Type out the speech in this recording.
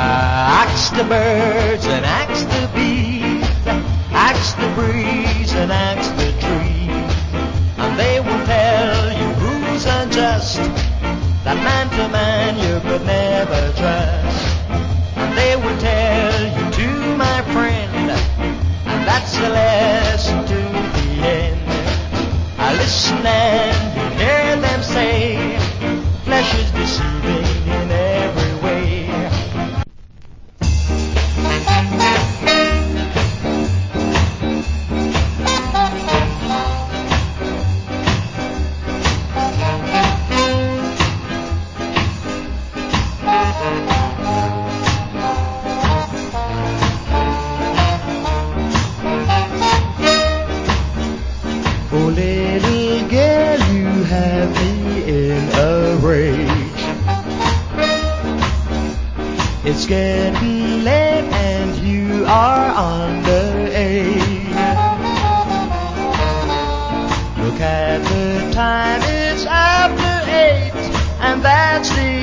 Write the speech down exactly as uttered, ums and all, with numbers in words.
Axe the birds and axe the bees, axe the breeze and axe the trees, and they will tell you who's unjust, that man to man you could never trust. And they will tell you too, my friend, and that's the lesson to the end. I listen and you hear them say, flesh is deceiving in every way. Oh, little girl, you have me in a rage. It's getting late and you are underage. Look at the time, it's after eight, and that's the